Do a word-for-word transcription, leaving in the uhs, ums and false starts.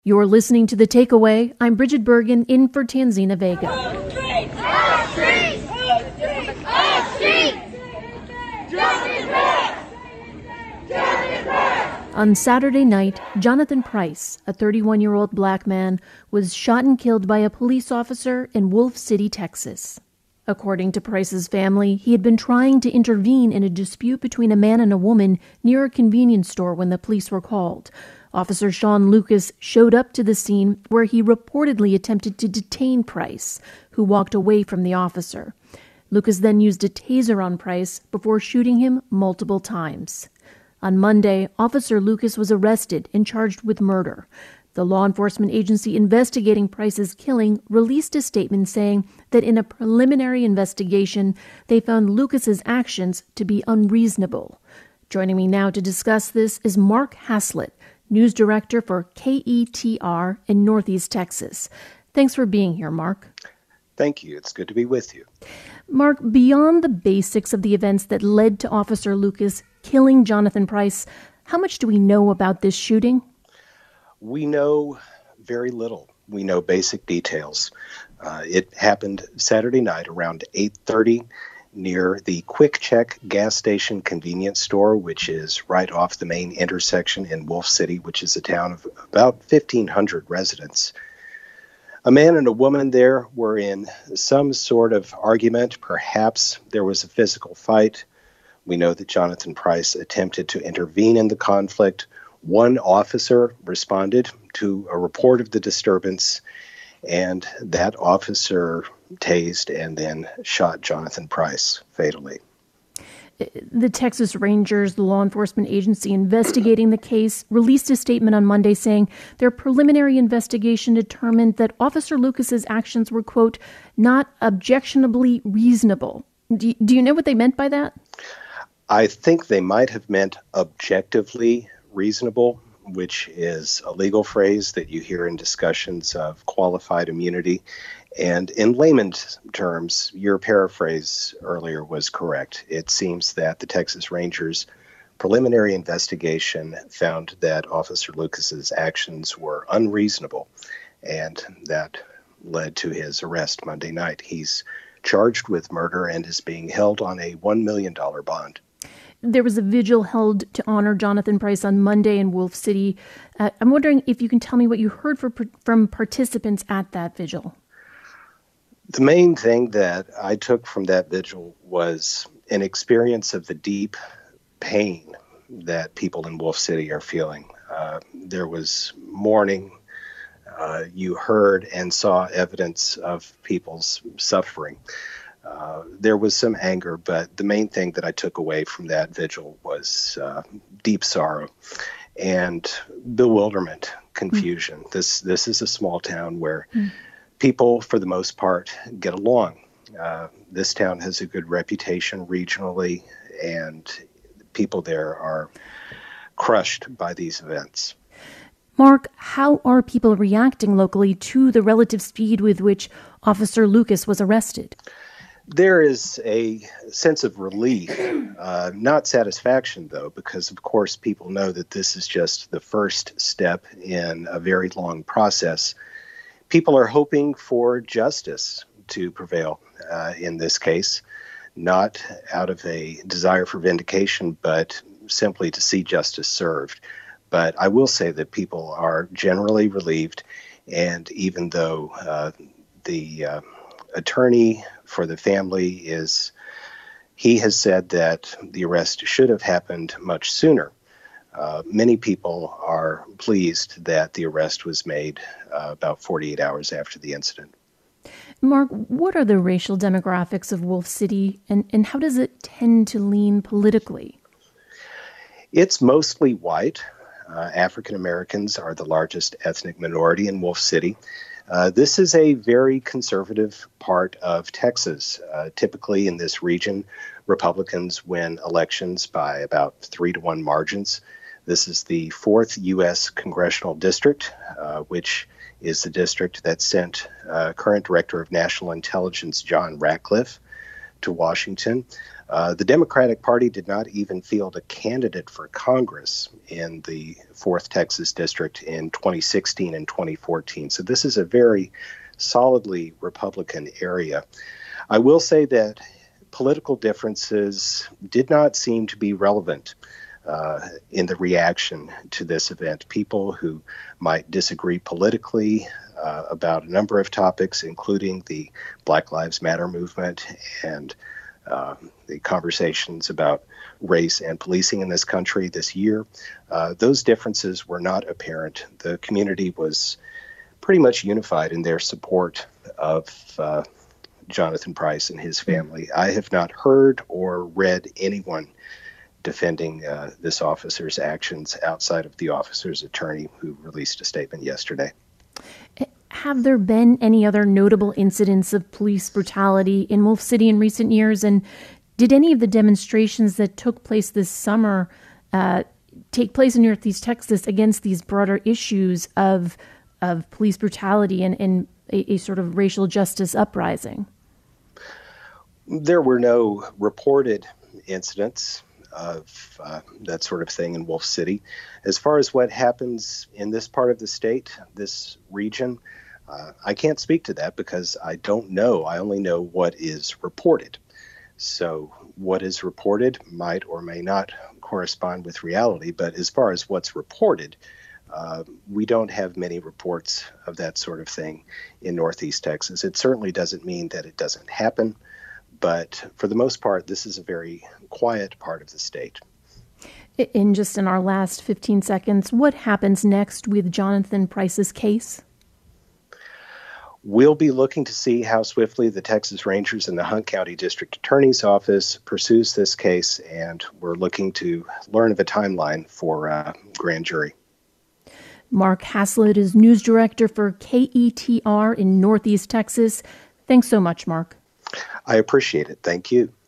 You're listening to The Takeaway. I'm Bridget Bergen in for Tanzina Vega. On Saturday night, Jonathan Price, a thirty-one-year-old black man, was shot and killed by a police officer in Wolf City, Texas. According to Price's family, he had been trying to intervene in a dispute between a man and a woman near a convenience store when the police were called. Officer Sean Lucas showed up to the scene where he reportedly attempted to detain Price, who walked away from the officer. Lucas then used a taser on Price before shooting him multiple times. On Monday, Officer Lucas was arrested and charged with murder. The law enforcement agency investigating Price's killing released a statement saying that in a preliminary investigation, they found Lucas's actions to be unreasonable. Joining me now to discuss this is Mark Haslett, news director for K E T R in Northeast Texas. Thanks for being here, Mark. Thank you. It's good to be with you. Mark, beyond the basics of the events that led to Officer Lucas killing Jonathan Price, how much do we know about this shooting? We know very little. We know basic details. Uh, it happened Saturday night around eight thirty near the Quick Check gas station convenience store, which is right off the main intersection in Wolf City, which is a town of about fifteen hundred residents. A man and a woman there were in some sort of argument. Perhaps there was a physical fight. We know that Jonathan Price attempted to intervene in the conflict. One officer responded to a report of the disturbance, and that officer tased and then shot Jonathan Price fatally. The Texas Rangers, the law enforcement agency investigating the case, released a statement on Monday saying their preliminary investigation determined that Officer Lucas's actions were, quote, not objectionably reasonable. Do you, do you know what they meant by that? I think they might have meant objectively reasonable, which is a legal phrase that you hear in discussions of qualified immunity. And in layman's terms, your paraphrase earlier was correct. It seems that the Texas Rangers' preliminary investigation found that Officer Lucas's actions were unreasonable, and that led to his arrest Monday night. He's charged with murder and is being held on a one million dollars bond. There was a vigil held to honor Jonathan Price on Monday in Wolf City. Uh, I'm wondering if you can tell me what you heard for, from participants at that vigil. The main thing that I took from that vigil was an experience of the deep pain that people in Wolf City are feeling. Uh, there was mourning. Uh, you heard and saw evidence of people's suffering. Uh, there was some anger, but the main thing that I took away from that vigil was uh, deep sorrow and bewilderment, confusion. Mm. This this is a small town where mm. people, for the most part, get along. Uh, this town has a good reputation regionally, and people there are crushed by these events. Mark, how are people reacting locally to the relative speed with which Officer Lucas was arrested? There is a sense of relief, uh, not satisfaction, though, because, of course, people know that this is just the first step in a very long process. People are hoping for justice to prevail uh, in this case, not out of a desire for vindication, but simply to see justice served. But I will say that people are generally relieved, and even though uh, the uh, attorney for the family is, he has said that the arrest should have happened much sooner. Uh, many people are pleased that the arrest was made uh, about forty-eight hours after the incident. Mark, what are the racial demographics of Wolf City, and, and how does it tend to lean politically? It's mostly white. Uh, African Americans are the largest ethnic minority in Wolf City. Uh, this is a very conservative part of Texas. Uh, typically in this region, Republicans win elections by about three to one margins. This is the fourth U S congressional district, uh, which is the district that sent uh, current Director of National Intelligence John Ratcliffe to Washington. Uh, the Democratic Party did not even field a candidate for Congress in the fourth Texas District in twenty sixteen and twenty fourteen. So this is a very solidly Republican area. I will say that political differences did not seem to be relevant uh, in the reaction to this event. People who might disagree politically uh, about a number of topics, including the Black Lives Matter movement and uh, the conversations about race and policing in this country this year, uh, those differences were not apparent. The community was pretty much unified in their support of uh, Jonathan Price and his family. I have not heard or read anyone defending uh, this officer's actions outside of the officer's attorney, who released a statement yesterday. Have there been any other notable incidents of police brutality in Wolf City in recent years? And did any of the demonstrations that took place this summer uh, take place in Northeast Texas against these broader issues of of police brutality and, and a, a sort of racial justice uprising? There were no reported incidents of uh, that sort of thing in Wolf City. As far as what happens in this part of the state, this region, uh, I can't speak to that because I don't know. I only know what is reported. So what is reported might or may not correspond with reality. But as far as what's reported, Uh, we don't have many reports of that sort of thing in Northeast Texas. It certainly doesn't mean that it doesn't happen, but for the most part, this is a very quiet part of the state. In just in our last fifteen seconds, what happens next with Jonathan Price's case? We'll be looking to see how swiftly the Texas Rangers and the Hunt County District Attorney's Office pursues this case, and we're looking to learn of a timeline for uh, grand jury. Mark Haslett is news director for K E T R in Northeast Texas. Thanks so much, Mark. I appreciate it. Thank you.